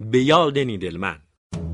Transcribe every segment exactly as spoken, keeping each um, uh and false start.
به یاد نیدلمن.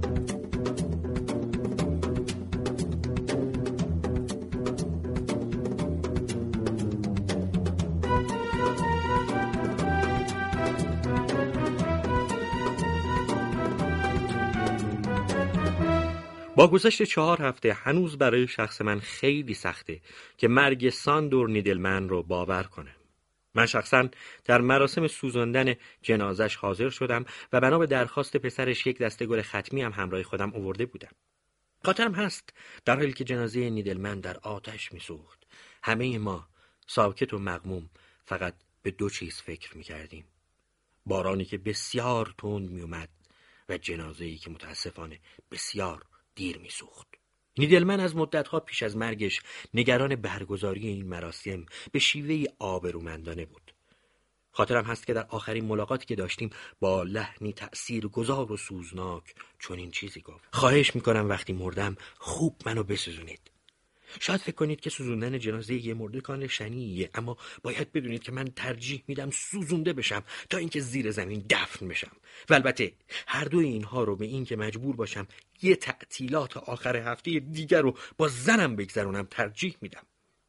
با گذشت چهار هفته هنوز برای شخص من خیلی سخته که مرگ ساندور نیدلمن رو باور کنم. من شخصا در مراسم سوزاندن جنازش حاضر شدم و بنا به درخواست پسرش یک دسته گل ختمی هم همراه خودم آورده بودم. خاطرم هست در حالی که جنازه نیدلمن در آتش میسوخت، همه ما ساکت و مغموم فقط به دو چیز فکر میکردیم: بارانی که بسیار تند میومد و جنازه‌ای که متاسفانه بسیار دیر میسوخت. نیدلمن از مدتها پیش از مرگش نگران برگزاری این مراسم به شیوهی آبرومندانه بود. خاطرم هست که در آخرین ملاقاتی که داشتیم با لحنی تأثیرگذار و سوزناک چنین چیزی گفت: خواهش میکنم وقتی مردم خوب منو بسوزونید. شاید فکر کنید که سوزوندن جنازه یه مرده کار شنیعیه، اما باید بدونید که من ترجیح میدم سوزونده بشم تا اینکه زیر زمین دفن بشم. و البته هر دوی اینها رو به این که مجبور باشم یه تعطیلات آخر هفته دیگر رو با زنم بگذرونم ترجیح میدم.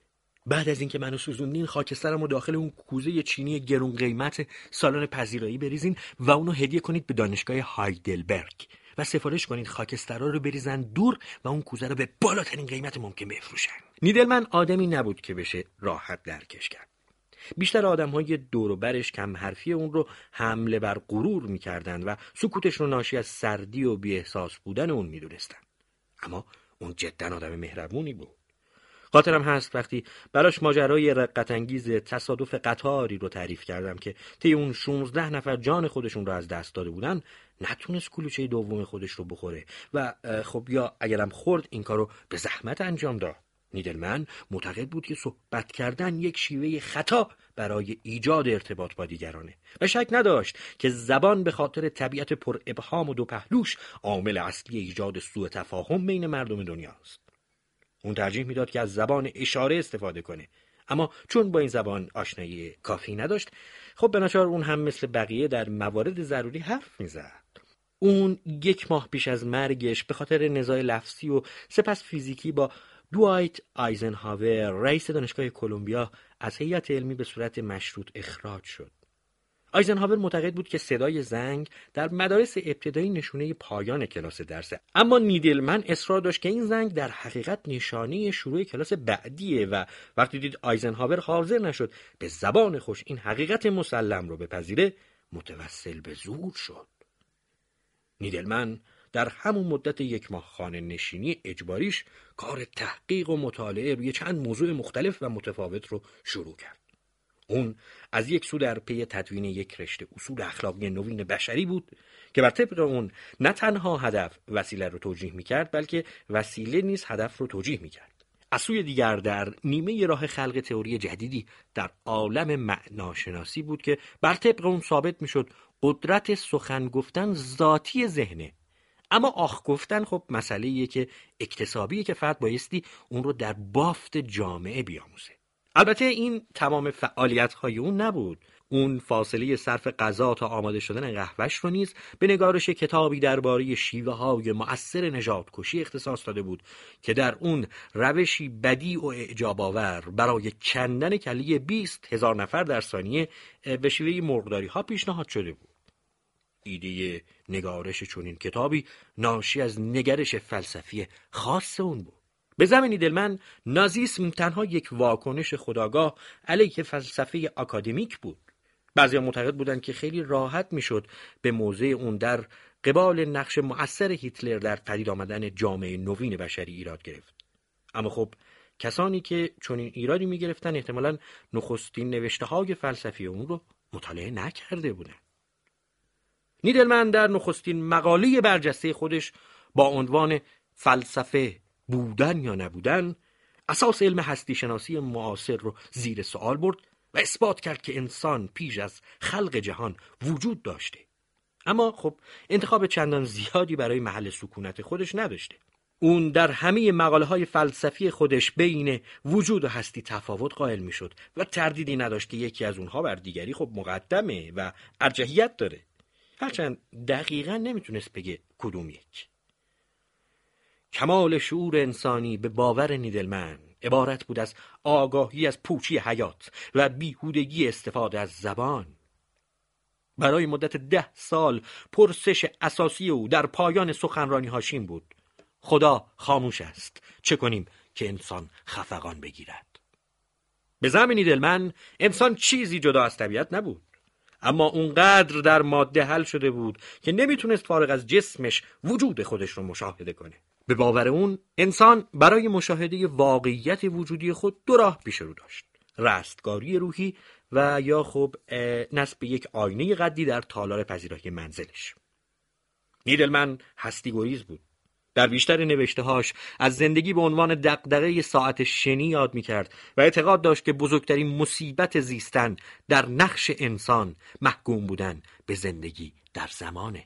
بعد از اینکه منو سوزوندین، خاکسترم رو داخل اون کوزه چینی گرون قیمت سالن پذیرایی بریزین و اونو هدیه کنید به دانشگاه هایدلبرگ و سفارش کنید خاکسترها رو بریزن دور و اون کوزه رو به بالاترین قیمت ممکن بفروشن. نیدلمن آدمی نبود که بشه راحت درکش کرد. بیشتر آدم‌های دور و برش کم حرفی اون رو حمله بر غرور می‌کردند و سکوتش رو ناشی از سردی و بی‌احساس بودن اون می‌دونستن. اما اون جداً آدم مهربونی بود. خاطرم هست وقتی براش ماجرای رقت‌انگیز تصادف قطاری رو تعریف کردم که طی اون شانزده نفر جان خودشون رو از دست داده بودن، نتونست کلوچه دوم خودش رو بخوره و خب یا اگرم خورد این کارو به زحمت انجام داد. نیدلمن معتقد بود که صحبت کردن یک شیوه خطا برای ایجاد ارتباط با دیگرانه و شک نداشت که زبان به خاطر طبیعت پر ابهام و دو پهلوش عامل اصلی ایجاد سوء تفاهم بین مردم دنیاست. اون ترجیح میداد که از زبان اشاره استفاده کنه، اما چون با این زبان آشنایی کافی نداشت، خب به ناچار اون هم مثل بقیه در موارد ضروری حرف میزد. اون یک ماه پیش از مرگش به خاطر نزاع لفظی و سپس فیزیکی با دوایت آیزنهاور رئیس دانشگاه کلمبیا از هیئت علمی به صورت مشروط اخراج شد. آیزنهاور معتقد بود که صدای زنگ در مدارس ابتدایی نشونه پایان کلاس درسه، اما نیدلمن اصرار داشت که این زنگ در حقیقت نشانه شروع کلاس بعدیه و وقتی دید آیزنهاور حاضر نشد به زبان خوش این حقیقت مسلم رو بپذیره، متوسل به زور شد. نیدلمن در همون مدت یک ماه خانه نشینی اجباریش کار تحقیق و مطالعه روی چند موضوع مختلف و متفاوت رو شروع کرد. اون از یک سو در پی تدوین یک رشته اصول اخلاقی نوین بشری بود که بر طبق اون نه تنها هدف وسیله رو توجیه میکرد، بلکه وسیله نیز هدف رو توجیه میکرد. از سوی دیگر در نیمه راه خلق تئوری جدیدی در عالم معناشناسی بود که بر طبق اون ثابت میشد قدرت سخن گفتن ذاتی ذهنه، اما آخ گفتن خب مسئله‌ایه که اکتسابیه که فرد بایستی اون رو در بافت جامعه بیاموزه. البته این تمام فعالیت‌های اون نبود. اون فاصله صرف غذا تا آماده شدن قهوه‌اش رو نیز به نگارش کتابی درباره شیوه‌های مؤثر نژادکشی اختصاص داده بود که در اون روشی بدیع و اعجاب‌آور برای کندن کله بیست هزار نفر در ثانیه به شیوه مرغداری‌ها پیشنهاد شده بود. ایده نگارش چنین کتابی ناشی از نگرش فلسفی خاص اون بود. به زعم نیدلمن نازیسم تنها یک واکنش خودآگاه علیه فلسفه آکادمیک بود. بعضیا معتقد بودند که خیلی راحت میشد به موضع اون در قبال نقش مؤثر هیتلر در پدید آمدن جامعه نوین بشری ایراد گرفت. اما خب کسانی که چنین ایرادی میگرفتن احتمالاً نخستین نوشته‌های فلسفی اون رو مطالعه نکرده بودند. نیدلمن در نخستین مقاله برجسته خودش با عنوان فلسفه بودن یا نبودن اساس علم هستی شناسی معاصر رو زیر سوال برد و اثبات کرد که انسان پیش از خلق جهان وجود داشته. اما خب انتخاب چندان زیادی برای محل سکونت خودش نداشته. اون در همه مقاله های فلسفی خودش بین وجود و هستی تفاوت قائل می شد و تردیدی نداشت که یکی از اونها بر دیگری خب مقدمه و ارجحیت داره. هرچند دقیقاً نمیتونست بگه کدوم یک. کمال شعور انسانی به باور نیدلمن عبارت بود از آگاهی از پوچی حیات و بیهودگی استفاده از زبان. برای مدت ده سال پرسش اساسی او در پایان سخنرانی هاشین بود: خدا خاموش است، چه کنیم که انسان خفقان بگیرد؟ به زعم نیدلمن انسان چیزی جدا از طبیعت نبود، اما اونقدر در ماده حل شده بود که نمیتونست فارغ از جسمش وجود خودش رو مشاهده کنه. به باور اون انسان برای مشاهده واقعیت وجودی خود دو راه پیش رو داشت: رستگاری روحی و یا خب نصب یک آینه قدی در تالار پذیرایی منزلش. نیدلمن هستی گریز بود. در بیشتر نوشته‌هاش از زندگی به عنوان دغدغه ساعت شنی یاد می‌کرد و اعتقاد داشت که بزرگترین مصیبت زیستن در نقش انسان محکوم بودن به زندگی در زمانه.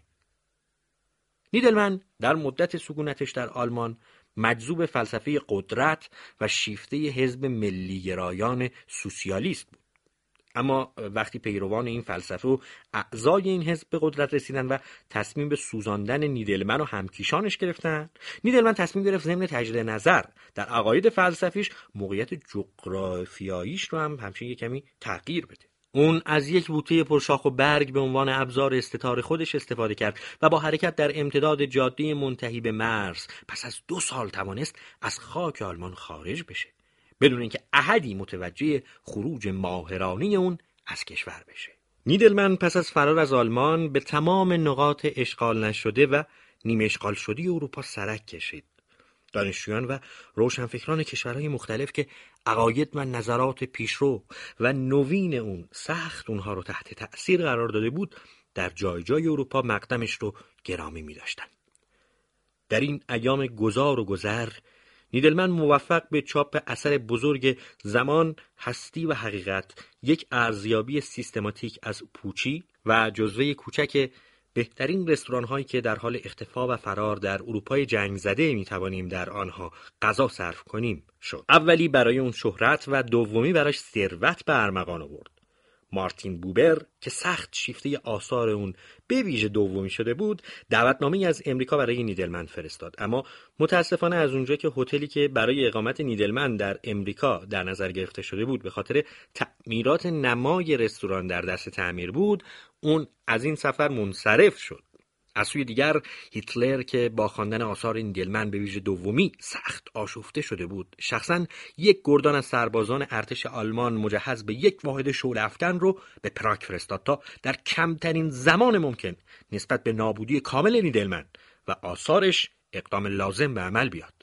نیدلمن در مدت سکونتش در آلمان مجذوب فلسفه قدرت و شیفته حزب ملی‌گرایان سوسیالیست بود. اما وقتی پیروان این فلسفه و اعضای این حزب به قدرت رسیدن و تصمیم به سوزاندن نیدلمن و همکیشانش گرفتن، نیدلمن تصمیم گرفت ضمن تجدید نظر در عقاید فلسفیش موقعیت جغرافیاییش رو هم همچنین یک کمی تغییر بده. اون از یک بوته پرشاخ و برگ به عنوان ابزار استتار خودش استفاده کرد و با حرکت در امتداد جاده منتهی به مرز پس از دو سال توانست از خاک آلمان خارج بشه، بدون اینکه احدی متوجه خروج ماهرانه اون از کشور بشه. نیدلمن پس از فرار از آلمان به تمام نقاط اشغال نشده و نیمه اشغال شده اروپا سرک کشید. دانشجویان و روشنفکران کشورهای مختلف که عقاید و نظرات پیشرو و نوین اون سخت اونها رو تحت تأثیر قرار داده بود، در جای جای اروپا مقدمش رو گرامی می داشتن. در این ایام گذار و گذر نیدلمن موفق به چاپ اثر بزرگ زمان، هستی و حقیقت، یک ارزیابی سیستماتیک از پوچی و جزوه کوچک بهترین رستوران هایی که در حال اختفا و فرار در اروپای جنگ زده می توانیم در آنها غذا صرف کنیم شد. اولی برای اون شهرت و دومی براش ثروت به ارمغان آورد. مارتین بوبر که سخت شیفته آثار اون به ویژه دومی شده بود، دعوتنامه‌ای از امریکا برای نیدلمن فرستاد، اما متاسفانه از اونجا که هتلی که برای اقامت نیدلمن در امریکا در نظر گرفته شده بود به خاطر تعمیرات نمای رستوران در دست تعمیر بود، اون از این سفر منصرف شد. از سوی دیگر هیتلر که با خواندن آثار نیدلمن به ویژه دومی سخت آشفته شده بود، شخصاً یک گردان از سربازان ارتش آلمان مجهز به یک واحد شعله افکن رو به پراگ فرستاد تا در کمترین زمان ممکن نسبت به نابودی کامل نیدلمن و آثارش اقدام لازم به عمل بیاد.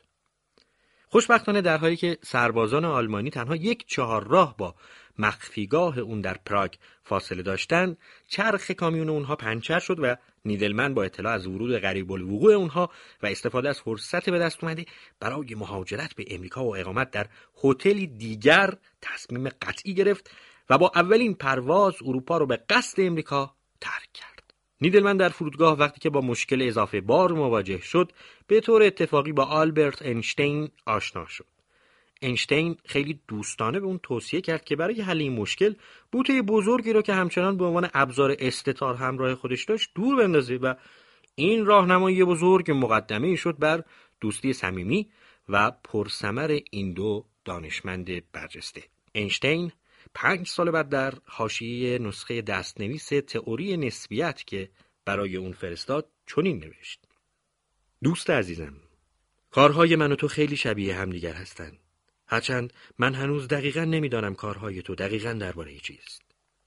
خوشبختانه در حالی که سربازان آلمانی تنها یک چهار راه با مخفیگاه اون در پراگ فاصله داشتن، چرخ کامیون اونها پنچر شد و نیدلمن با اطلاع از ورود غریب الوقوع اونها و استفاده از فرصت به دست اومده برای مهاجرت به امریکا و اقامت در هتلی دیگر تصمیم قطعی گرفت و با اولین پرواز اروپا رو به قصد امریکا ترک کرد. نیدلمن در فرودگاه وقتی که با مشکل اضافه بار مواجه شد، به طور اتفاقی با آلبرت اینشتین آشنا شد. اینشتین خیلی دوستانه به اون توصیه کرد که برای حل این مشکل بوته بزرگی رو که همچنان به عنوان ابزار استتار همراه خودش داشت دور بندازه و این راهنمایی بزرگ مقدمه شد بر دوستی صمیمی و پرثمر این دو دانشمند برجسته. اینشتین پنج سال بعد در حاشیه نسخه دستنویس تئوری نسبیت که برای اون فرستاد چنین نوشت: دوست عزیزم، کارهای من و تو خیلی شبیه همدیگر هستند. هرچند من هنوز دقیقاً نمیدانم کارهای تو دقیقاً درباره چیست.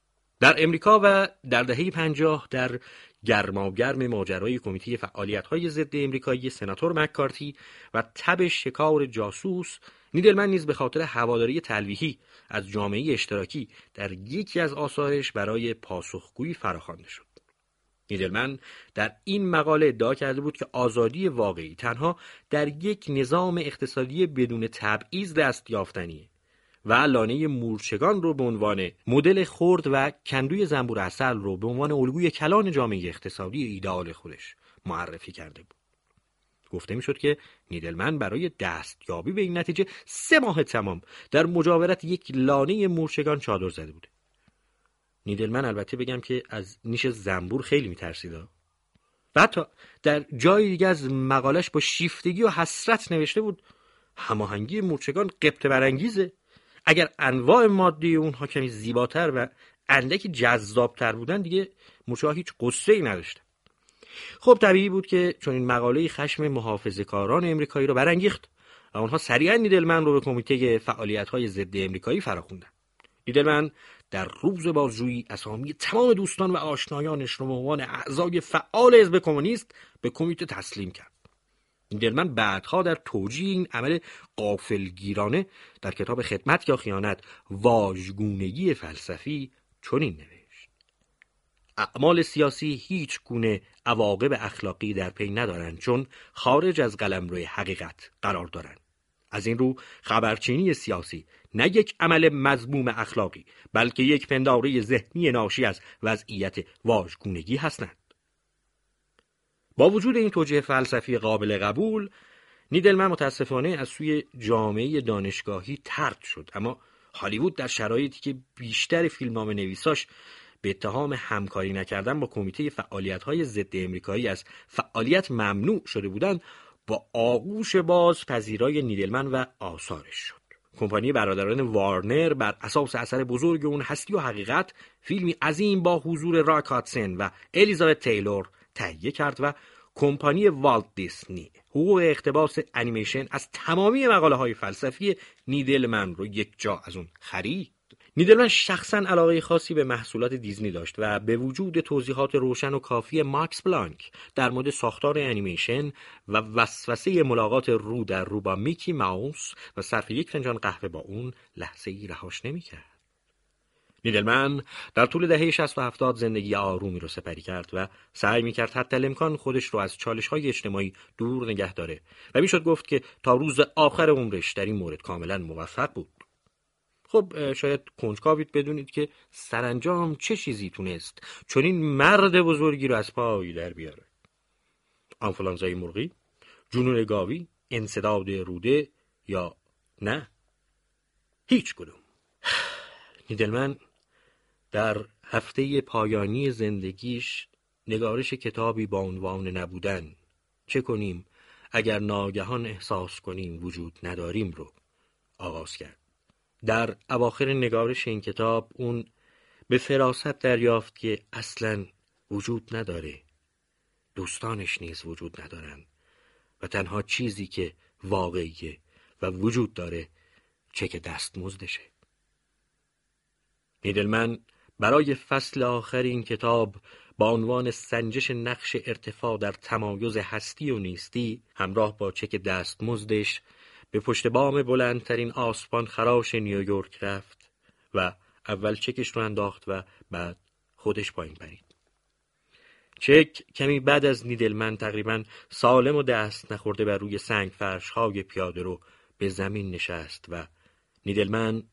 در امریکا و در دهه پنجاه در گرماگرم ماجرای کمیته فعالیت‌های ضد امریکایی سناتور مککارتی و تب شکار جاسوس، نیدلمن نیز به خاطر هواداری تلویحی از جامعه اشتراکی در یکی از آثارش برای پاسخگویی فراخوانده شد. نیدلمن در این مقاله ادعا کرده بود که آزادی واقعی تنها در یک نظام اقتصادی بدون تبعیض دست یافتنیه و لانه مورچگان رو به عنوان مدل خرد و کندوی زنبور عسل رو به عنوان الگوی کلان جامعه اقتصادی ایدئال خودش معرفی کرده بود. گفته میشد که نیدلمن برای دستیابی به این نتیجه سه ماه تمام در مجاورت یک لانه مورچگان چادر زده بوده. نیدلمن البته بگم که از نیش زنبور خیلی میترسید و حتی در جای دیگه از مقالش با شیفتگی و حسرت نوشته بود هماهنگی مورچگان غبطه برانگیزه. اگر انواع مادی اونها کمی زیباتر و اندکی جذابتر بودن دیگه مورچه‌ها هیچ قصه‌ای نداشتن. خب طبیعی بود که چون این مقاله خشم محافظه‌کاران امریکایی رو برانگیخت و اونها سریعا نیدلمن رو به کمیته فعالیت‌های ضد امریکایی فراخوندن. نیدلمن در روز بازجویی اسامی تمام دوستان و آشنایانش رو به عنوان اعضای فعال حزب کمونیست به کمیته تسلیم کرد. نیدلمن بعدها در توجیه این عمل غافلگیرانه در کتاب خدمت یا خیانت واژگونگی فلسفی چنین نوشت: اعمال سیاسی هیچ گونه عواقب اخلاقی در پی ندارند چون خارج از قلمرو حقیقت قرار دارند. از این رو خبرچینی سیاسی نه یک عمل مذموم اخلاقی بلکه یک پنداره ذهنی ناشی از وضعیت واژگونگی هستند. با وجود این توجیه فلسفی قابل قبول، نیدلمن متاسفانه از سوی جامعه دانشگاهی طرد شد، اما هالیوود در شرایطی که بیشتر فیلمنامه نویساش به اتهام همکاری نکردن با کمیته فعالیت‌های ضد امریکایی از فعالیت ممنوع شده بودند، با آغوش باز پذیرای نیدلمن و آثارش شد. کمپانی برادران وارنر بر اساس اثر بزرگ اون هستی و حقیقت فیلمی عظیم با حضور راک هادسن و الیزابت تیلور تهیه کرد و کمپانی والت دیسنی حقوق اقتباس انیمیشن از تمامی مقاله های فلسفی نیدلمن رو یک جا از اون خرید. نیدلمن شخصا علاقه خاصی به محصولات دیزنی داشت و به وجود توضیحات روشن و کافی ماکس بلانک در مورد ساختار انیمیشن و وسوسه ملاقات رو در رو با میکی ماوس و صرف یک فنجان قهوه با اون لحظه‌ای رهاش نمی‌کرد. نیدلمن در طول دهه شصت و هفتاد زندگی آرومی رو سپری کرد و سعی می‌کرد حتی الامکان خودش رو از چالش‌های اجتماعی دور نگه داره و میشد گفت که تا روز آخر عمرش در این مورد کاملا موفق بود. خب شاید کنجکاوید بدونید که سرانجام چه چیزی تونست چون این مرد بزرگی رو از پای در بیاره. آنفولانزای مرغی، جنون گاوی، انسداد روده یا نه هیچ کدوم. نیدلمن در هفته پایانی زندگیش نگارش کتابی با عنوان نبودن، چه کنیم اگر ناگهان احساس کنیم وجود نداریم رو آغاز کرد. در اواخر نگارش این کتاب اون به فراست دریافت که اصلاً وجود نداره، دوستانش نیز وجود ندارن و تنها چیزی که واقعیه و وجود داره چک دستمزدشه. نیدلمن برای فصل آخر این کتاب با عنوان سنجش نقش ارتفاع در تمایز هستی و نیستی همراه با چک دستمزدش به پشت بام بلندترین آسمان خراش نیویورک رفت و اول چکش رو انداخت و بعد خودش پایین پرید. چک کمی بعد از نیدلمن تقریباً سالم و دست نخورده بر روی سنگ فرش‌های پیاده رو به زمین نشست و نیدلمن: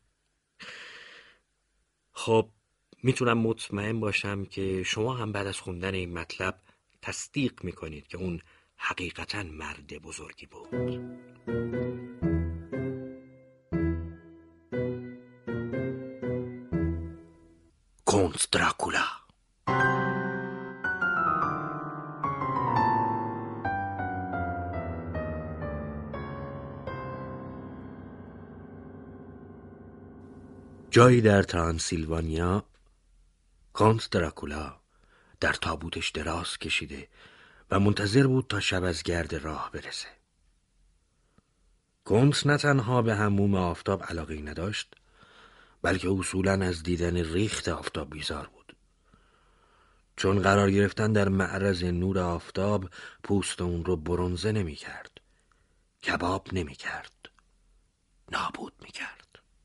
خب میتونم مطمئن باشم که شما هم بعد از خوندن این مطلب تصدیق میکنید که اون حقیقتاً مرد بزرگی بود. کنت دراکولا. جایی در ترانسیلوانیا کنت دراکولا در تابوتش دراز کشیده و منتظر بود تا شب از گرد راه برسه. کنت نه تنها به حموم آفتاب علاقه‌ای نداشت بلکه اصولاً از دیدن ریخت آفتاب بیزار بود، چون قرار گرفتن در معرض نور آفتاب پوست اون رو برنزه نمی کرد، کباب نمی کرد، نابود می کرد.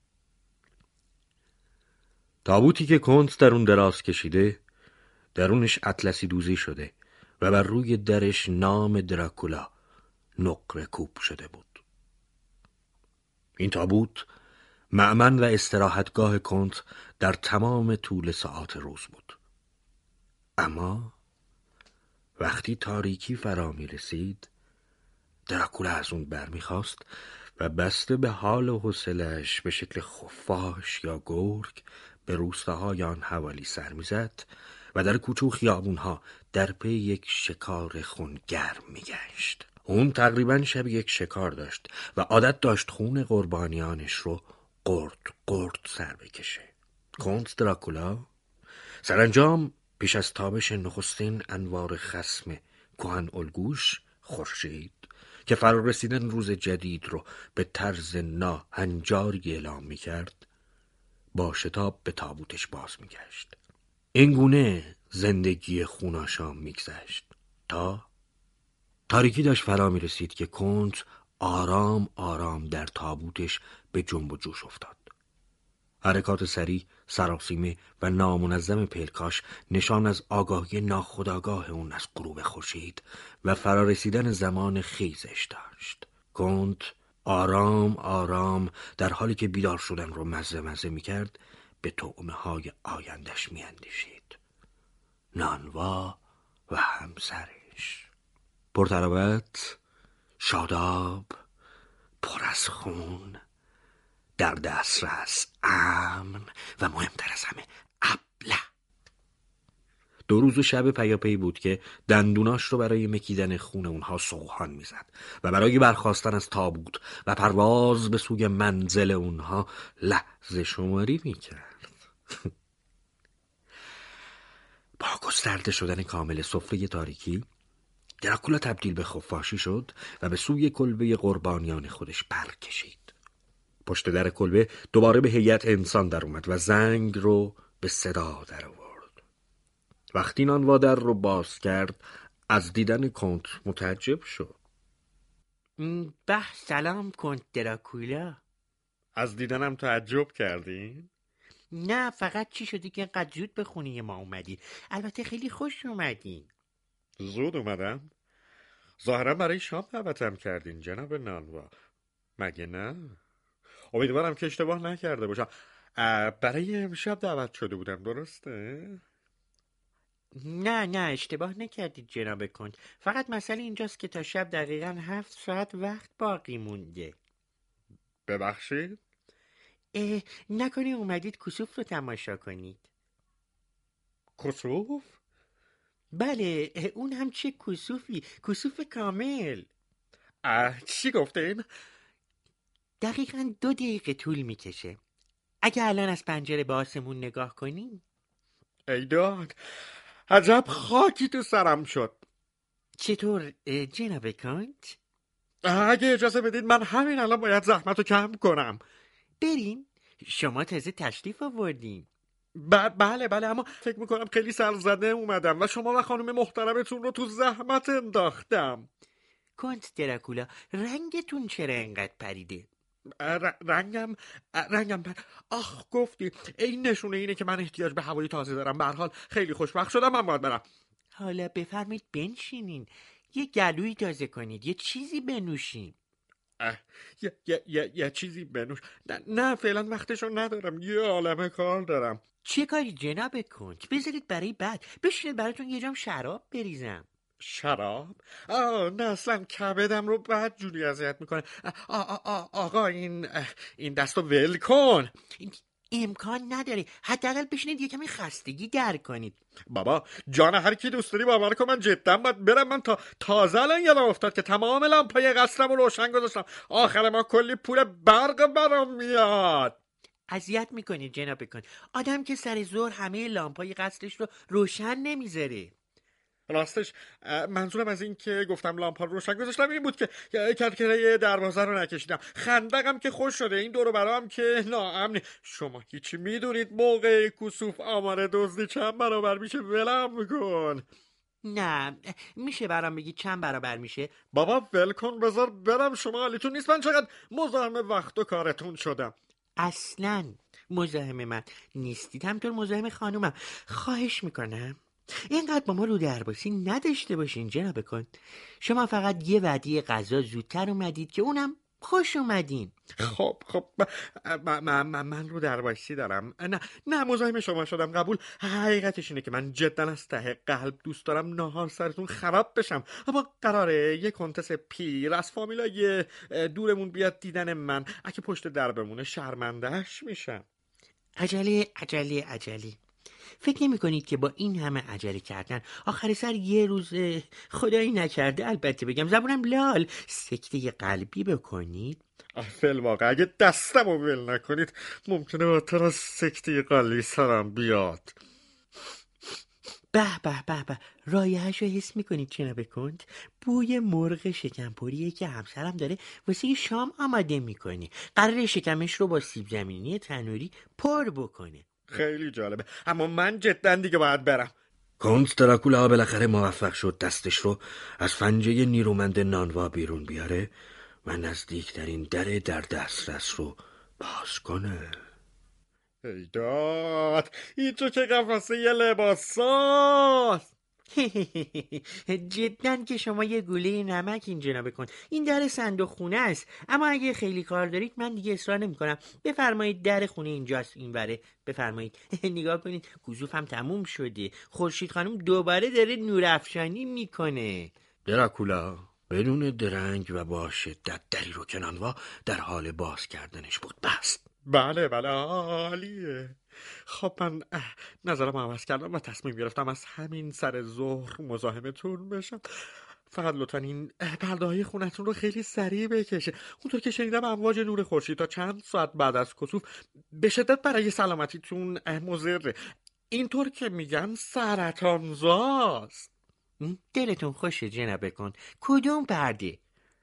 تابوتی که کنت در اون دراز کشیده درونش اطلسی دوزی شده و بر روی درش نام دراکولا نقره کوب شده بود. این تابوت مأمن و استراحتگاه کنت در تمام طول ساعات روز بود. اما وقتی تاریکی فرا می رسید دراکولا از اون بر می خواست و بسته به حال و حوصله‌اش به شکل خفاش یا گرگ به روستاهای آن حوالی سر میزد و در کوچه و خیابونها در پی یک شکار خونگرم میگشت. اون تقریبا شب یک شکار داشت و عادت داشت خون قربانیانش رو قرد قرد سر بکشه. کنت دراکولا سرانجام پیش از تابش نخستین انوار خصم کهن الگوش خورشید که فرا رسیدن روز جدید رو به طرز ناهنجاری اعلام میکرد، با شتاب به تابوتش باز میگشت. این گونه زندگی خوناشام میگذشت تا تاریکی داشت فرا میرسید که کنت آرام آرام در تابوتش به جنب و جوش افتاد. حرکات سریع، سراسیمه و نامنظم پلکاش نشان از آگاهی ناخودآگاه اون از غروب خورشید و فرا رسیدن زمان خیزش داشت. کنت آرام آرام در حالی که بیدار شدن رو مزه مزه میکرد به طعمه های آیندش میاندیشید. نانوا و همسرش پرتراوت، شاداب، پر از خون، در دسترس، امن و مهمتر از همه ابله. دو روز و شب پیاپی بود که دندوناش رو برای مکیدن خون اونها سوهان میزد و برای برخاستن از تابوت و پرواز به سوی منزل اونها لحظه شماری میکرد. با گسترده شدن کامل سفره تاریکی، دراکولا تبدیل به خفاشی شد و به سوی کلبه قربانیان خودش پر کشید. پشت در کلبه دوباره به هیئت انسان در اومد و زنگ رو به صدا در آورد. وقتی نانوا در رو باز کرد از دیدن کنت متعجب شد. به سلام کنت دراکولا. از دیدنم تعجب کردین؟ نه، فقط چی شدی که اینقدر زود به خونه ما اومدی؟ البته خیلی خوش اومدین. زود اومدم؟ ظاهرا برای شام دعوتم کردین جناب نانوا، مگه نه؟ امیدوارم که اشتباه نکرده باشم. برای امشب دعوت شده بودم، درسته؟ نه نه اشتباه نکردید جناب کنت. فقط مسئله اینجاست که تا شب دقیقاً هفت ساعت وقت باقی مونده. ببخشید؟ اه نکنی اومدید کسوف رو تماشا کنید؟ کسوف؟ بله، اون هم چه کسوفی، کسوف کامل. اه چی گفتین؟ دقیقاً دو دقیقه طول میکشه. اگه الان از پنجره به آسمون نگاه کنی. ای داد، عجب خاکی تو سرم شد. چطور جناب کنت؟ اگه اجازه بدید من همین الان باید زحمت رو کم کنم. بریم؟ شما تازه تشریف آوردین. ب- بله بله اما فکر میکنم خیلی سرزده اومدم و شما و خانم محترمتون رو تو زحمت انداختم. کنت دراکولا، رنگتون چرا انقدر پریده؟ ر- رنگم رنگم پر آخ گفتی، این نشونه اینه که من احتیاج به هوای تازه دارم. به هر حال خیلی خوشبخت شدم، من باید برم. حالا بفرمایید بنشینین، یه گلویی تازه کنید، یه چیزی بنوشین. اه، یه, یه, یه, یه چیزی بنوش. نه, نه فعلا وقتشو ندارم، یه عالمه کار دارم. چه کاری جناب کنت؟ بذارید برای بعد. بشینید براتون یه جام شراب بریزم. شراب؟ آه نه اصلا کبدم رو بد جوری اذیت میکنه. آ آ آ آقا این این دستو ول کن. امکان نداره، حداقل بشینید یه کمی خستگی در کنید. بابا جان هر کی دوست داری باور کن، من جدا باید برم. من تا تازه الان یادم افتاد که تمام لامپای قصرم رو روشن گذاشتم. آخر ما کلی پول برق برام میاد. اذیت میکنید جناب کنت. آدم که سر ظهر همه لامپای قصرش رو روشن نمیذاره. راستش منظورم از این که گفتم لامپا رو روشن گذاشتم این بود که کرکره دروازه رو نکشیدم. خندقم که خوش شده، این دور و برام که ناامنه. شما هیچی میدونید موقع کسوف آمار دزدی چند برابر میشه؟ ولم میکن. نه میشه برام بگی چند برابر میشه؟ بابا ول کن، بذار برم، شما حالیتون نیست. من چقدر مزاحم وقت و کارتون شدم. اصلا مزاحم من نیستید، همطور مزاحم خانومم. خواهش میکنم اینقدر با ما رو درباسی نداشته باشین جناب کنت. شما فقط یه وعده غذا زودتر اومدید که اونم خوش اومدین. خب خب من, من, من, من رو درباسی دارم. نه نه مزاحم شما شدم، قبول. حقیقتش اینه که من جدا از ته قلب دوست دارم ناهار سرتون خراب بشم. اما قراره یه کنتس پیر از فامیلای دورمون بیاد دیدن من. اگه پشت در بمونه شرمندهش میشم. عجله عجله عجله. فکر نمی کنید که با این همه عجله کردن آخر سر یه روز خدایی نکرده البته بگم زبونم لال سکته قلبی بکنید؟ فیل واقع اگه دستم رو ول نکنید ممکنه بدتر از سکته قلبی سرم بیاد. به به به به رایحه‌ش رو حس میکنید جناب کنت؟ بوی مرغ شکمپوریه که همسرم داره واسه شام آماده میکنه. قراره شکمش رو با سیب زمینی تنوری پر بکنه. خیلی جالبه، اما من جدا دیگه باید برم. کنت دراکولا بالاخره موفق شد دستش رو از فنجه نیرومند نانوا بیرون بیاره و نزدیکترین در در دسترس رو باز کنه. ای داد، این تو که قفسه یه لباساست. جداً که شما یه گوله نمک اینجا بکن. این در صندوق خونه است، اما اگه خیلی کار دارید من دیگه اصرار نمی کنم. بفرمایید در خونه اینجاست، این وره. بفرمایید. نگاه کنید کوزوفم تموم شده. خورشید خانم دوباره داره نورافشانی میکنه. دراکولا بدون درنگ و با شدت دری رو که نانوا در حال باز کردنش بود بست. بله بله عالیه. خب من نظرم عوض کردم و تصمیم گرفتم از همین سر ظهر مزاحمتون بشم. فقط لطفا این پرده های خونتون رو خیلی سریع بکشه. اونطور که شنیدم امواج نور خورشید تا چند ساعت بعد از کسوف به شدت برای سلامتیتون مضره. اینطور که میگن سرطانزاست. دلتون خوشه جناب کن. کدوم پرده؟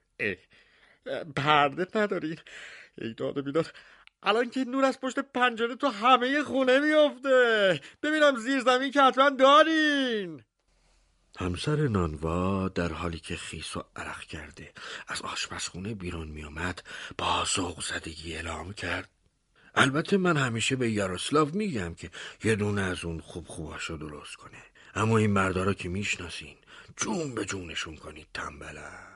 پرده ندارین؟ ای داد بیداد، الان که نور از پشت پنجره تو همه خونه میافته. ببینم زیر زمین که حتما دارین. همسر نانوا در حالی که خیس و عرق کرده از آشپزخونه بیرون می آمد با ذوق زدگی اعلام کرد: البته من همیشه به یاروسلاو میگم که یه دونه از اون خوب خوباشو درست کنه، اما این مردا رو که میشناسین جون به جونشون کنید تنبلن.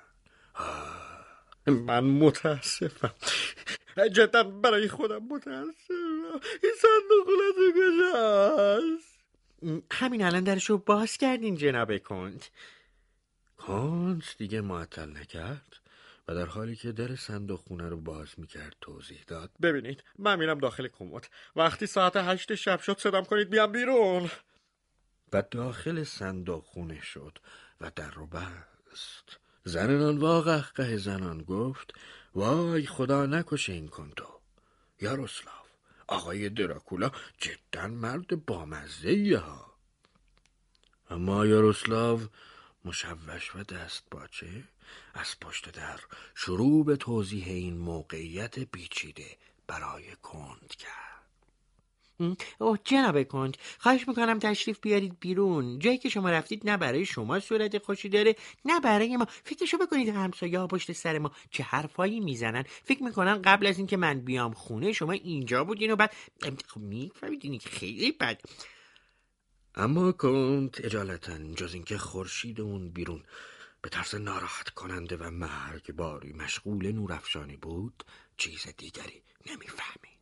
من متاسفم، جدا برای خودم متاسفم. این صندوق خونه کجاست؟ همین الان درشو باز کردین جناب کنت. کنت دیگه معطل نکرد و در حالی که در صندوق خونه رو باز میکرد توضیح داد: ببینید من میرم داخل کمد، وقتی ساعت هشت شب شد صدام کنید بیام بیرون. و داخل صندوق خونه شد و در رو بست. زن نانوا قهقه زنان گفت: وای خدا نکشه این کنتو. یاروسلاو، آقای دراکولا جدا مرد بامزه‌ایه ها. اما یاروسلاو مشوش و دست باچه از پشت در شروع به توضیح این موقعیت پیچیده برای کنت کرد. اوه جناب کنت، خواهش میکنم تشریف بیارید بیرون. جایی که شما رفتید نه برای شما صورت خوشی داره نه برای ما. فکرشو بکنید همسایه ها پشت سر ما چه حرفایی میزنن. فکر میکنن قبل از اینکه من بیام خونه شما اینجا بودین و بعد میفهمیدین که خیلی بد. اما کنت اجالتا جز اینکه خورشید اون بیرون به طرز ناراحت کننده و مرگباری مشغول نورافشانی بود چیز دیگری نمیفهمید.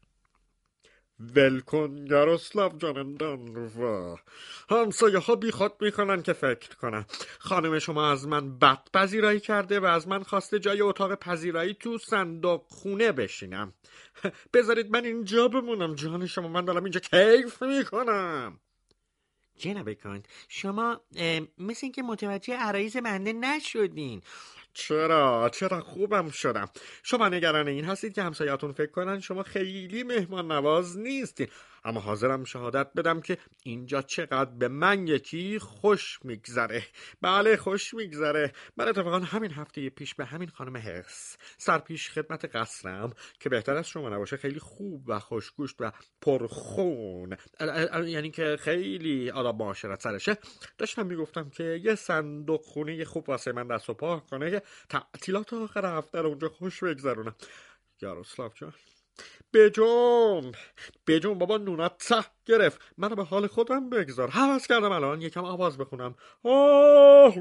ولکن یاروسلاو جان نانوا، همسایه ها بی خود میکنن که فکر کنن خانم شما از من بد پذیرایی کرده و از من خواسته جای اتاق پذیرایی تو صندوق خونه بشینم. بذارید من اینجا بمونم جان شما، من دارم اینجا کیف میکنم. جناب کنت شما مثل اینکه متوجه عرایض بنده نشدین. چرا چرا خوبم شدم. شما نگران این هستید که همسایه‌تون فکر کنن شما خیلی مهمان نواز نیستین، اما حاضرم شهادت بدم که اینجا چقدر به من یکی خوش میگذره. بله خوش میگذره. من اتفاقا همین هفته پیش به همین خانم هرس سرپیش خدمت قصرم که بهتر از شما نباشه خیلی خوب و خوشگوشت و پرخون، یعنی که خیلی آداب معاشرت سرشه، داشتم میگفتم که یه صندوق خونه خوب واسه من دست و پا کنه که تعطیلات آخر هفته رو اونجا خوش بگذرونم. یاروسلاو جان بجون بجون بابا نونت ته گرفت، منو به حال خودم بگذار. حوض کردم الان یکم آواز بخونم. آه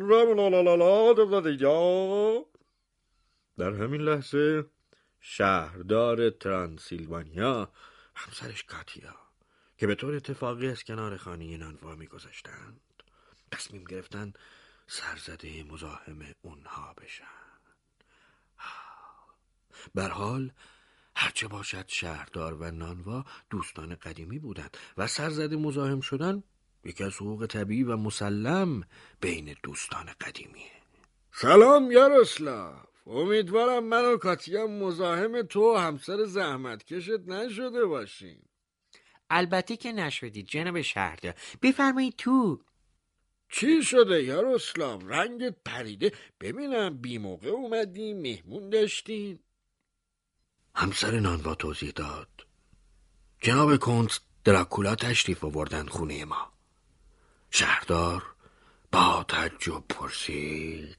لا. در همین لحظه شهردار ترانسیلوانیا همسرش کاتیا که به طور اتفاقی از کنار خانه نانوا می‌گذشتند تصمیم گرفتن سرزده مزاحم اونها بشن. برحال هرچه باشد شهردار و نانوا دوستان قدیمی بودند و سرزده مزاحم شدن یکی از حقوق طبیعی و مسلم بین دوستان قدیمیه. سلام یاروسلاو، امیدوارم من و کاتیا مزاحم تو همسر زحمت کشت نشده باشیم. البته که نشدید جناب شهردار، بفرمایید تو. چی شده یاروسلاو؟ رنگت پریده، ببینم بی موقع اومدی، مهمون داشتین؟ همسر نانوا توضیح داد. جناب کنت دراکولا تشریف آوردن خونه ما. شهردار با تعجب پرسید: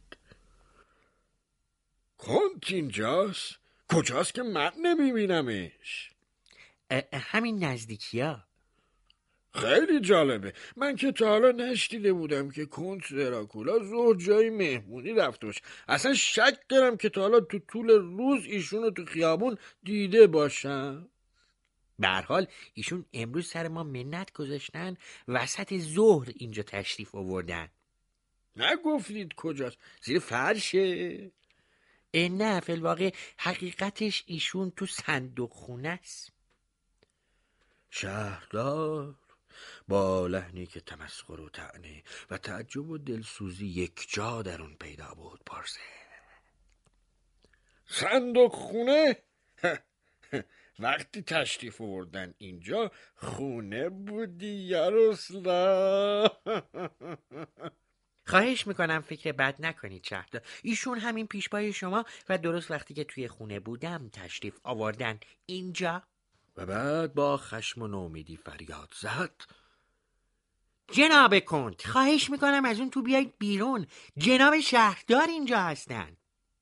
کنت اینجاست؟ کجاست که من نمیبینمش؟ همین نزدیکی ها. خیلی جالبه، من که تا حالا نشنیده بودم که کنت دراکولا ظهر جایی مهمونی رفته باشه. اصلا شک دارم که تا حالا تو طول روز ایشونو تو خیابون دیده باشم. به هر حال ایشون امروز سر ما منت گذاشتن، وسط ظهر اینجا تشریف آوردن. نگفتید کجاست؟ زیر فرشه؟ نه، فی الواقع حقیقتش ایشون تو صندوق خونه است. شهردار با لحنی که تمسخر و طعنه و تعجب و دلسوزی یک جا در اون پیدا بود پرسید: صندوق خونه؟ وقتی تشریف آوردن اینجا خونه بودی یاروسلاو؟ خواهش میکنم فکر بد نکنید شهردار، ایشون همین پیش پای شما و درست وقتی که توی خونه بودم تشریف آوردن اینجا. و بعد با خشم و نومیدی فریاد زد: جناب کنت، خواهش میکنم از اون تو بیایید بیرون، جناب شهردار اینجا هستن.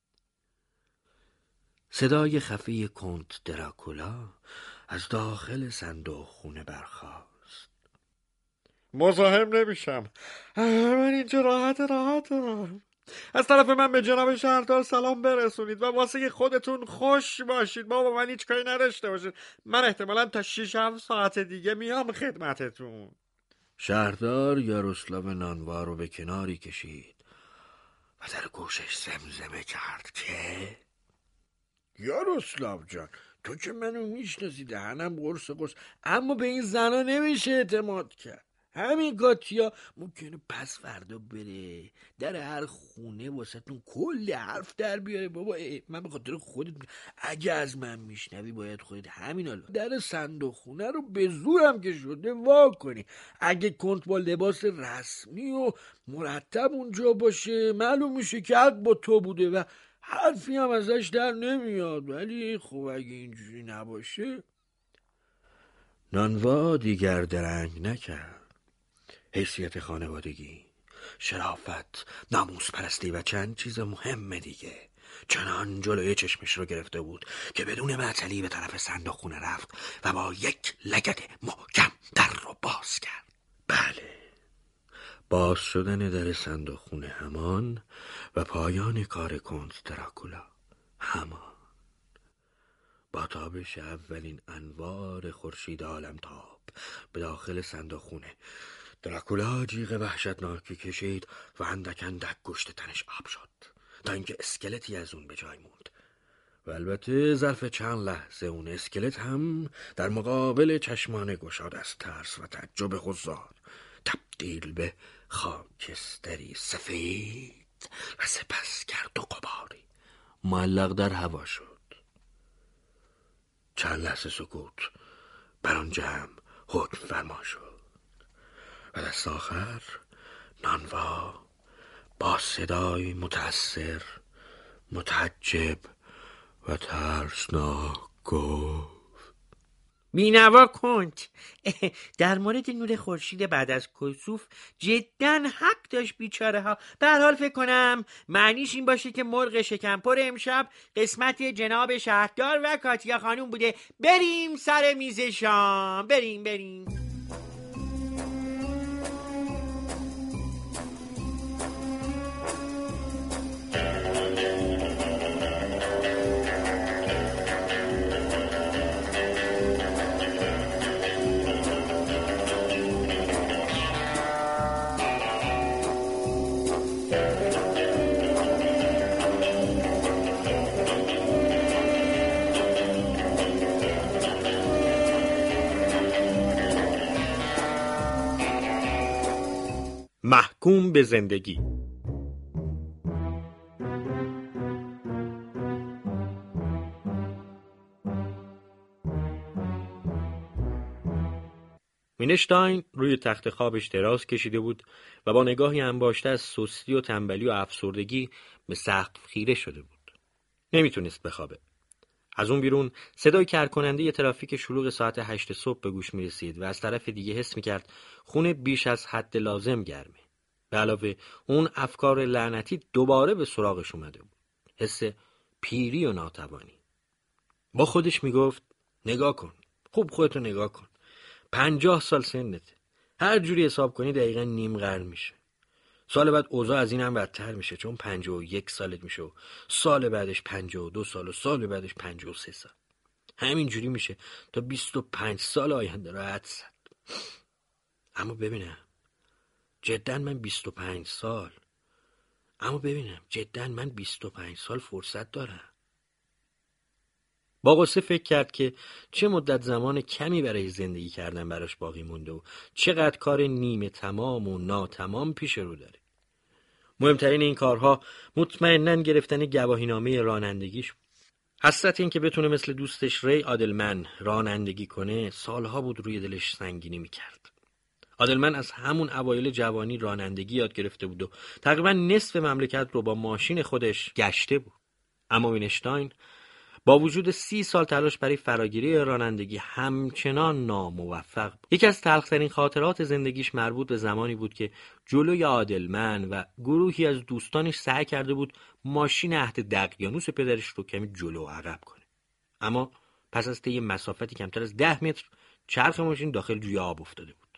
صدای خفی کنت دراکولا از داخل صندوق خونه برخاست: مزاحم نمیشم، من اینجا راحت راحت دارم. از طرف من به جناب شهردار سلام برسونید و واسه خودتون خوش باشید. ما با من هیچ کاری نداشته باشید، من احتمالاً تا شیش هفت ساعت دیگه میام خدمتتون. شهردار یاروسلاو نانوا رو به کناری کشید و در گوشش زمزمه کرد که یاروسلاو جان، تو که منو میشناسی، دهنم قرص قرص، اما به این زنا نمیشه اعتماد کرد. همین کاتیا ممکنه پس فردا بره در هر خونه واسهتون کلی حرف در بیاره. بابا من به خاطر خودت، اگه از من میشنوی باید خودت همین حالا در صندوق خونه رو به زورم که شده وا کنی. اگه کنت با لباس رسمی و مرتب اونجا باشه معلوم میشه که حق با تو بوده و حرفی هم ازش در نمیاد. ولی خب اگه اینجوری نباشه. نانوا دیگر درنگ نکرد. حیثیت خانوادگی، شرافت، ناموس پرستی و چند چیز مهم دیگه چنان جلوی چشمش رو گرفته بود که بدون معطلی به طرف صندوق خونه رفت و با یک لگد محکم در رو باز کرد. بله، باز شدن در صندوق خونه همان و پایان کار کنت دراکولا همان. با تابش اولین انوار خورشید عالمتاب به داخل صندوق خونه، دراکولا جیغ وحشتناکی کشید و اندک اندک گوشت تنش آب شد تا اینکه اسکلتی از اون به جای موند. و البته ظرف چند لحظه اون اسکلت هم در مقابل چشمان گشاد از ترس و تعجب حضار تبدیل به خاکستری سفید و سپس گرد و غباری معلق در هوا شد. چند لحظه سکوت بر آن جمع حکم فرما شد و دست آخر نانوا با صدای متأثر، متعجب و ترسناک گفت: بینوا کنت، در مورد نور خورشید بعد از کسوف جدا حق داشت بیچاره ها. به هر حال فکر کنم معنیش این باشه که مرغ شکمپر امشب قسمت جناب شهردار و کاتیا خانوم بوده. بریم سر میز شام، بریم بریم. محکوم به زندگی. وینشتاین روی تخت خوابش دراز کشیده بود و با نگاهی انباشته از سستی و تنبلی و افسردگی به سقف خیره شده بود. نمیتونست بخوابه. از اون بیرون صدای کرکننده ی ترافیک شلوغ ساعت هشت صبح به گوش می رسید و از طرف دیگه حس می کرد خونه بیش از حد لازم گرمه. به علاوه اون افکار لعنتی دوباره به سراغش اومده بود. حس پیری و ناتوانی. با خودش می گفت نگاه کن. خوب خودتو نگاه کن. پنجاه سال سنته. هر جوری حساب کنی دقیقا نیم قرن میشه. سال بعد اوضاع از این هم بدتر میشه چون پنجاه و یک سالت میشه و سال بعدش پنجاه و دو سال و سال بعدش پنجاه و سه سال. همین جوری میشه تا بیست و پنج سال آینده را حد زد. اما ببینم جدا من بیست و پنج سال اما ببینم جدا من بیست و پنج سال فرصت دارم. با غصه فکر کرد که چه مدت زمان کمی برای زندگی کردن براش باقی مونده و چقدر کار نیمه تمام و ناتمام پیش رو داره. مهمترین این کارها مطمئناً گرفتن گواهینامه رانندگیش بود. حسرت این که بتونه مثل دوستش ری آدلمن رانندگی کنه سالها بود روی دلش سنگینی میکرد. آدلمن از همون اوایل جوانی رانندگی یاد گرفته بود و تقریباً نصف مملکت رو با ماشین خودش گشته بود. اما وینشتاین با وجود سی سال تلاش برای فراگیری رانندگی همچنان ناموفق بود. یکی از تلخ‌ترین خاطرات زندگیش مربوط به زمانی بود که جلوی آدلمن و گروهی از دوستانش سعی کرده بود ماشین عهد دقیانوس پدرش رو کمی جلو و عقب کنه. اما پس از طی مسافتی کمتر از ده متر چرخ ماشین داخل جوی آب افتاده بود.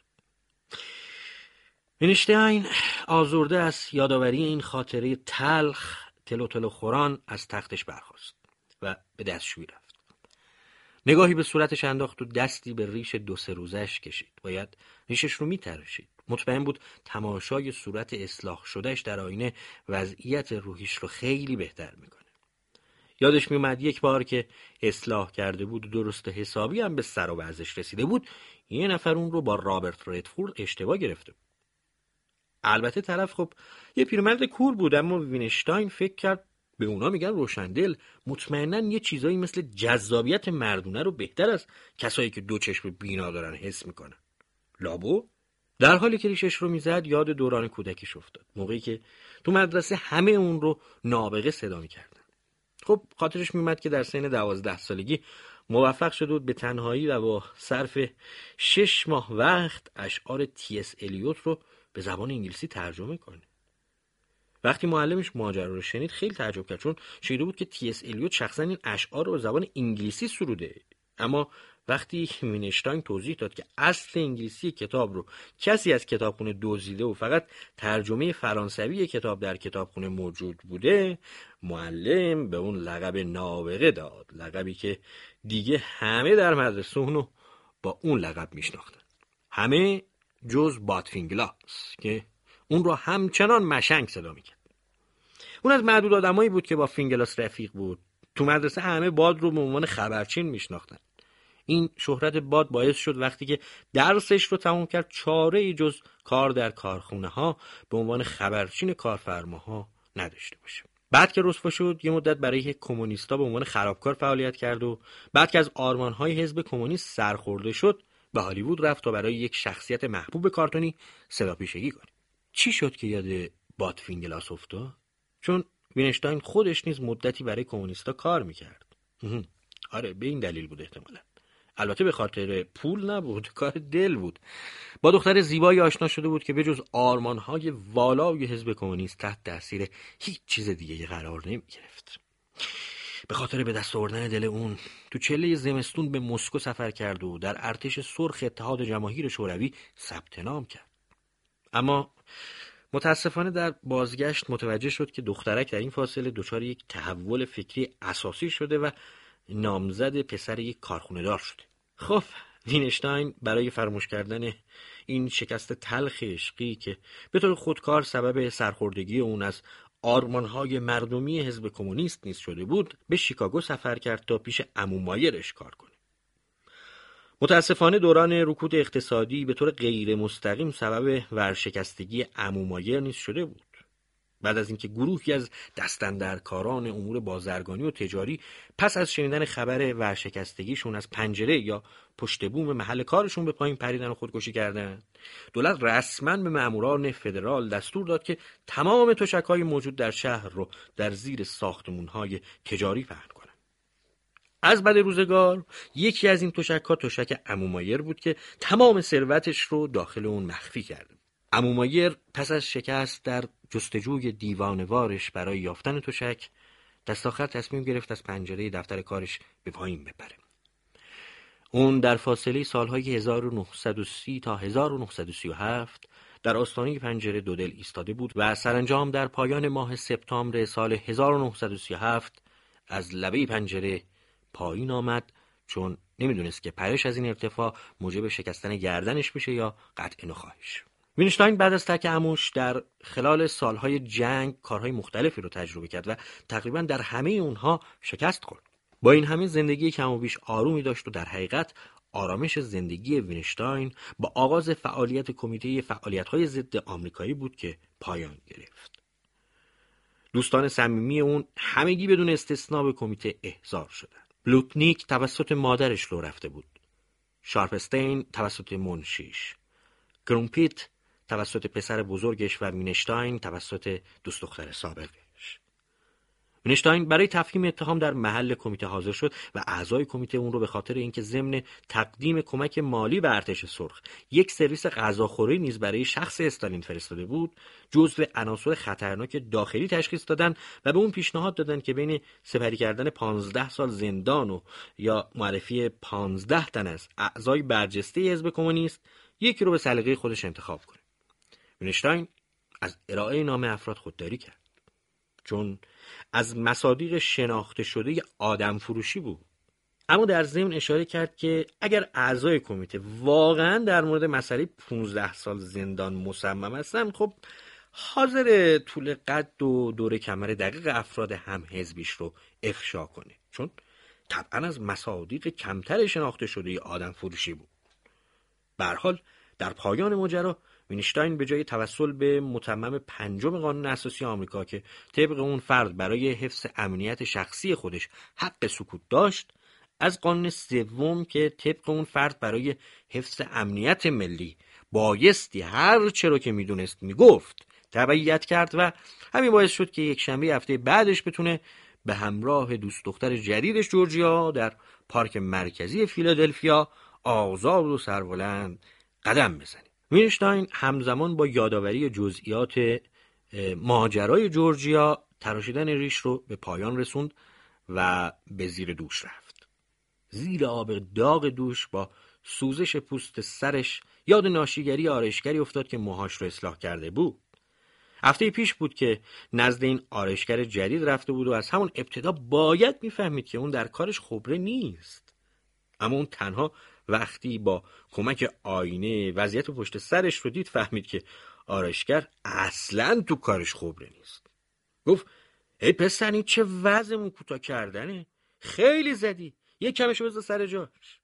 وینشتاین آزرده از یادآوری این خاطره تلخ تلو تلو خوران از تختش برخاست و به دستشویی رفت. نگاهی به صورتش انداخت و دستی به ریش دو سه روزش کشید. باید ریشش رو میتراشید. مطمئن بود تماشای صورت اصلاح شدهش در آینه وضعیت روحیش رو خیلی بهتر میکنه. یادش میومد یک بار که اصلاح کرده بود درست حسابی هم به سر و وضعش رسیده بود، یه نفر اون رو با رابرت ردفورد اشتباه گرفته بود. البته طرف خب یه پیرمرد کور بود، اما وینشتاین فکر کرد به اونا میگن روشندل، مطمئناً یه چیزایی مثل جذابیت مردونه رو بهتر از کسایی که دو چشم بینا دارن حس میکنن. لابو در حالی که ریشش رو میزد یاد دوران کودکیش افتاد، موقعی که تو مدرسه همه اون رو نابغه صدا میکردن. خب خاطرش میومد که در سن دوازده سالگی موفق شده بود به تنهایی و با صرف شش ماه وقت اشعار تی اس الیوت رو به زبان انگلیسی ترجمه کنه. وقتی معلمش ماجرا رو شنید خیلی تعجب کرد، چون شنیده بود که تی اس الیوت شخصا این اشعار رو به زبان انگلیسی سروده. اما وقتی وینشتاین توضیح داد که اصل انگلیسی کتاب رو کسی از کتابخونه دزدیده و فقط ترجمه فرانسوی کتاب در کتابخونه موجود بوده، معلم به اون لقب نابغه داد، لقبی که دیگه همه در مدرسه اونو با اون لقب میشناختن، همه جز بادفینگلاس که اون رو همچنان مشنگ صدا میکرد. اون از معدود آدمایی بود که با فینگلاس رفیق بود. تو مدرسه همه باد رو به عنوان خبرچین میشناختن. این شهرت باد باعث شد وقتی که درسش رو تموم کرد چاره ای جز کار در کارخونه ها به عنوان خبرچین کارفرماها نداشته باشه. بعد که رسوا شد یه مدت برای کمونیستا به عنوان خرابکار فعالیت کرد و بعد که از آرمان‌های حزب کمونیست سرخورده شد به هالیوود رفت تا برای یک شخصیت محبوب کارتونی صداپیشگی کنه. چی شد که یاد بادفینگلاس افتاد؟ چون وینشتاین خودش نیز مدتی برای کمونیستا کار میکرد. آره به این دلیل بود احتمالاً. البته به خاطر پول نبود، کار دل بود. با دختر زیبایی آشنا شده بود که بجز آرمان‌های والای حزب کمونیست تحت تاثیر هیچ چیز دیگه قرار نمی‌گرفت. به خاطر به دست آوردن دل اون تو چله زمستون به مسکو سفر کرد و در ارتش سرخ اتحاد جماهیر شوروی ثبت نام کرد. اما متاسفانه در بازگشت متوجه شد که دخترک در این فاصله دچار یک تحول فکری اساسی شده و نامزد پسر یک کارخونه دار شده. خب وینشتاین برای فراموش کردن این شکست تلخ عشقی که به طور خودکار سبب سرخوردگی اون از آرمان‌های مردمی حزب کمونیست نیز شده بود، به شیکاگو سفر کرد تا پیش عمو مایرش کار کنه. متاسفانه دوران رکود اقتصادی به طور غیر مستقیم سبب ورشکستگی عمو مایر نیز شده بود. بعد از اینکه گروهی از دستاندرکاران امور بازرگانی و تجاری پس از شنیدن خبر ورشکستگیشون از پنجره یا پشت بوم محل کارشون به پایین پریدن و خودکشی کردن، دولت رسما به ماموران فدرال دستور داد که تمام تشک‌های موجود در شهر رو در زیر ساختمان‌های تجاری پهن کنن. از بد روزگار یکی از این تشک‌ها تشک عمو مایر بود که تمام ثروتش رو داخل اون مخفی کرده. عمو مایر پس از شکست در جستجوی دیوانوارش برای یافتن تشک، دست آخر تصمیم گرفت از پنجره دفتر کارش به پایین بپره. اون در فاصله سالهای هزار و نهصد و سی تا هزار و نهصد و سی و هفت در آستانه پنجره دودل ایستاده بود و سرانجام در پایان ماه سپتامبر سال هزار و نهصد و سی و هفت از لبه پنجره پایین آمد، چون نمیدونست که پرش از این ارتفاع موجب شکستن گردنش بشه یا قطع نخاعش. وینشتاین بعد از ترک عموش در خلال سالهای جنگ کارهای مختلفی رو تجربه کرد و تقریبا در همه اونها شکست خورد. با این همه زندگی کم و بیش آرومی داشت و در حقیقت آرامش زندگی وینشتاین با آغاز فعالیت کمیته فعالیت‌های ضد آمریکایی بود که پایان گرفت. دوستان صمیمی اون همگی بدون استثنا به کمیته احضار شدند. بلوتنیک توسط مادرش رو رفته بود. شارپستین توسط منشیش. گرومپیت توسط پسر بزرگش و وینشتاین توسط دوست دختر سابقش. وینشتاین برای تفهیم اتهام در محل کمیته حاضر شد و اعضای کمیته اون رو به خاطر اینکه ضمن تقدیم کمک مالی به ارتش سرخ یک سرویس غذاخوری نیز برای شخص استالین فرستاده بود، جزو عناصر خطرناک داخلی تشخیص دادن و به اون پیشنهاد دادن که بین سپری کردن پانزده سال زندان و یا معرفی پانزده تن از اعضای برجسته حزب کمونیست یکی رو به سلیقه خودش انتخاب کنه. وینشتاین از ارائه نام افراد خودداری کرد، چون از مصادیق شناخته شده آدم فروشی بود. اما در ضمن اشاره کرد که اگر اعضای کمیته واقعا در مورد مسئله پانزده سال زندان مصمم هستن، خب حاضر طول قد و دوره کمر دقیق افراد هم حزبیش رو افشا کنه، چون طبعا از مصادیق کمتر شناخته شده آدم فروشی بود. به هر حال در پایان ماجرا وینشتاین به جای توسل به متمم پنجم قانون اساسی آمریکا که طبق اون فرد برای حفظ امنیت شخصی خودش حق سکوت داشت، از قانون سوم که طبق اون فرد برای حفظ امنیت ملی بایستی هر چه رو که میدونست میگفت تبعیت کرد و همین باعث شد که یک شنبه هفته بعدش بتونه به همراه دوست دختر جدیدش جورجیا در پارک مرکزی فیلادلفیا آزاد و سربلند قدم بزنه. وینشتاین همزمان با یادآوری جزئیات ماجرای جورجیا تراشیدن ریش رو به پایان رسوند و به زیر دوش رفت. زیر آب داغ دوش با سوزش پوست سرش یاد ناشیگری آرایشگری افتاد که موهاش رو اصلاح کرده بود. هفته پیش بود که نزد این آرایشگر جدید رفته بود و از همون ابتدا باید میفهمید که اون در کارش خبره نیست. اما اون تنها وقتی با کمک آینه وضعیت پشت سرش رو دید فهمید که آرایشگر اصلاً تو کارش خبره نیست. گفت ای پسر این چه وضعمون کوتاه کردنه، خیلی زدی، یک کمشو بذار سر جاش.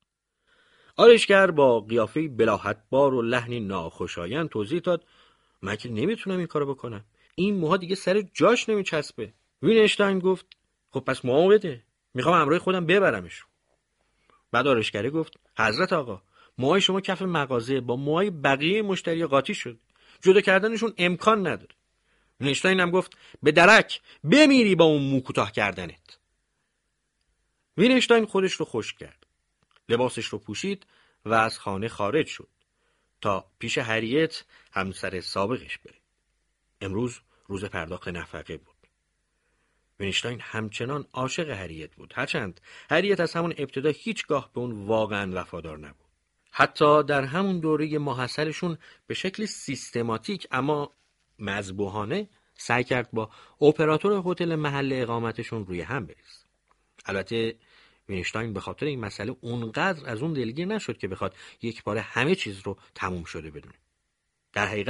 آرایشگر با قیافه بلاهتبار و لحنی ناخوشایند توضیح داد من که نمیتونم این کارو بکنم، این موها دیگه سر جاش نمیچسبه. وینشتاین گفت خب پس موها بده، میخوام همراه خودم ببرمش. بعد آرایشگر گفت حضرت آقا، موهای شما کف مغازه با موهای بقیه مشتری قاطی شد، جدا کردنشون امکان نداره. وینشتاین هم گفت به درک بمیری با اون مو کوتاه کردنت. وینشتاین خودش رو خشک کرد، لباسش رو پوشید و از خانه خارج شد تا پیش هریت همسر سابقش بره. امروز روز پرداخت نفقه بود. وینشتاین همچنان عاشق هریت بود، هرچند هریت از همون ابتدا هیچگاه به اون واقعا وفادار نبود. حتی در همون دوره ماحصلشون به شکل سیستماتیک اما مذبوحانه سعی کرد با اپراتور هتل محل اقامتشون روی هم بریزه. البته وینشتاین به خاطر این مسئله اونقدر از اون دلگیر نشد که بخواد یک بار همه چیز رو تموم شده بدونه. در حقیقت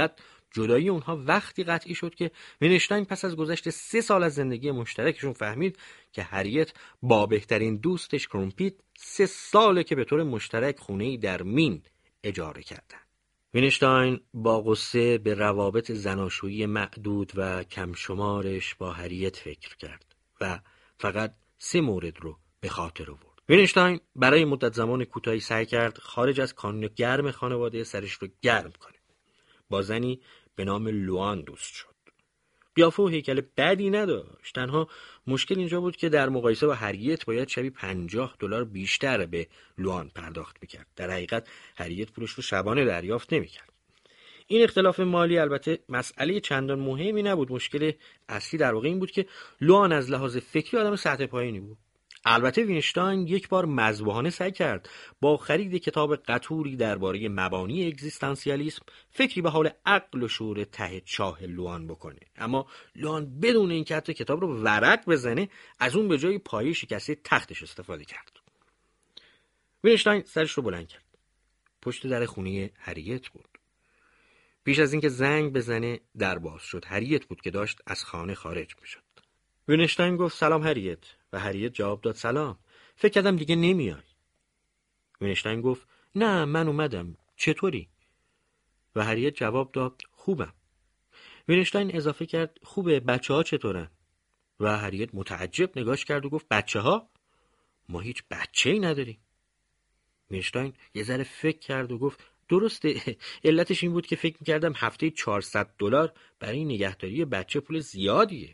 جدایی اونها وقتی قطعی شد که وینشتاین پس از گذشت سه سال از زندگی مشترکشون فهمید که هریت با بهترین دوستش کرومپیت سه ساله که به طور مشترک خونه‌ای در مین اجاره کردن. وینشتاین با غصه به روابط زناشویی معدود و کم شمارش با هریت فکر کرد و فقط سه مورد رو به خاطر آورد. وینشتاین برای مدت زمان کوتاهی سعی کرد خارج از کانون گرم خانواده سرش رو گرم کنه. با زنی به نام لوآن دوست شد. قیافه و هیکل بدی نداشت. تنها مشکل اینجا بود که در مقایسه با هریت باید شبی پنجاه دلار بیشتر به لوآن پرداخت میکرد. در حقیقت هریت پولش رو شبانه دریافت نمیکرد. این اختلاف مالی البته مسئله چندان مهمی نبود. مشکل اصلی در واقع این بود که لوآن از لحاظ فکری آدم سطح پایینی بود. البته وینشتاین یک بار مذبوحانه سعی کرد با خرید کتاب قطوری درباره مبانی اگزیستانسیالیسم فکری به حال عقل و شعور ته چاه لوآن بکنه، اما لوآن بدون اینکه حتی کتاب رو ورق بزنه از اون به جای پایه شکسته تختش استفاده کرد. وینشتاین سرش رو بلند کرد. پشت در خونه هریت بود. پیش از اینکه زنگ بزنه در باز شد. هریت بود که داشت از خانه خارج میشد. وینشتاین گفت سلام هریت و هریت جواب داد سلام. فکر کردم دیگه نمیای. وینشتاین گفت نه من اومدم. چطوری؟ و هریت جواب داد خوبم. وینشتاین اضافه کرد خوبه، بچه ها چطورن؟ و هریت متعجب نگاش کرد و گفت بچه ها؟ ما هیچ بچه ای نداریم. وینشتاین یه ذره فکر کرد و گفت درسته، علتش این بود که فکر میکردم هفته چهارصد دلار برای نگهداری بچه پول زیادیه.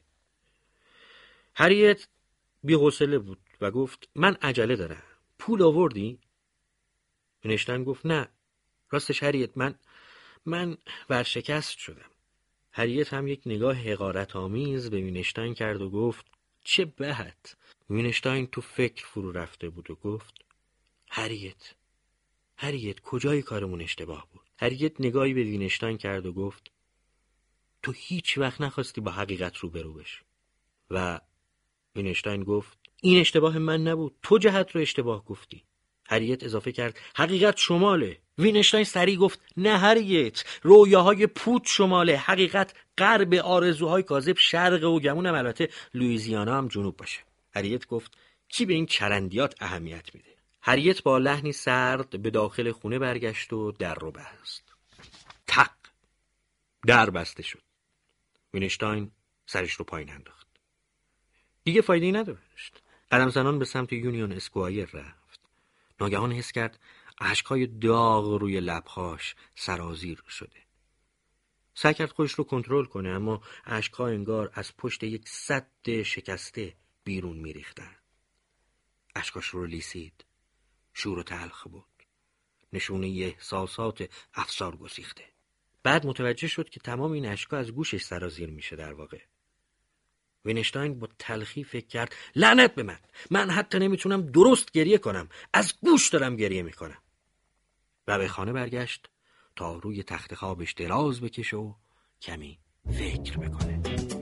هریت بی‌حوصله بود و گفت من عجله دارم. پول آوردی؟ وینشتاین گفت نه. راستش هریت من من ورشکست شدم. هریت هم یک نگاه حقارت آمیز به وینشتاین کرد و گفت چه بد. وینشتاین تو فکر فرو رفته بود و گفت هریت هریت کجای کارمون اشتباه بود؟ هریت نگاهی به وینشتاین کرد و گفت تو هیچ وقت نخواستی با حقیقت روبرو بشی. و وینشتاین گفت این اشتباه من نبود، تو جهت رو اشتباه گفتی. هریت اضافه کرد حقیقت شماله. وینشتاین سریع گفت نه هریت، رویاهای پوت شماله، حقیقت غرب، آرزوهای کاذب شرق و گمونم البته لوئیزیانا هم جنوب باشه. هریت گفت کی به این چرندیات اهمیت میده؟ هریت با لحنی سرد به داخل خونه برگشت و در رو بست. تق در بسته شد. وینشتاین سرش رو پایین انداخت. دیگه فایده‌ای نداشت. قدم زنان به سمت یونیون اسکوایر رفت. ناگهان حس کرد اشک‌های داغ روی لب‌هاش سرازیر شده. سعی کرد خودش رو کنترل کنه اما اشک‌ها انگار از پشت یک سد شکسته بیرون می‌ریختن. اشکاش رو لیسید. شور و تلخ بود. نشونه ی احساسات افسار گسیخته. بعد متوجه شد که تمام این اشک‌ها از گوشش سرازیر میشه در واقع. وینشتاین با تلخی فکر کرد لعنت به من. من حتی نمیتونم درست گریه کنم. از گوش دارم گریه میکنم. و به خانه برگشت تا روی تخت خوابش دراز بکشه و کمی فکر بکنه.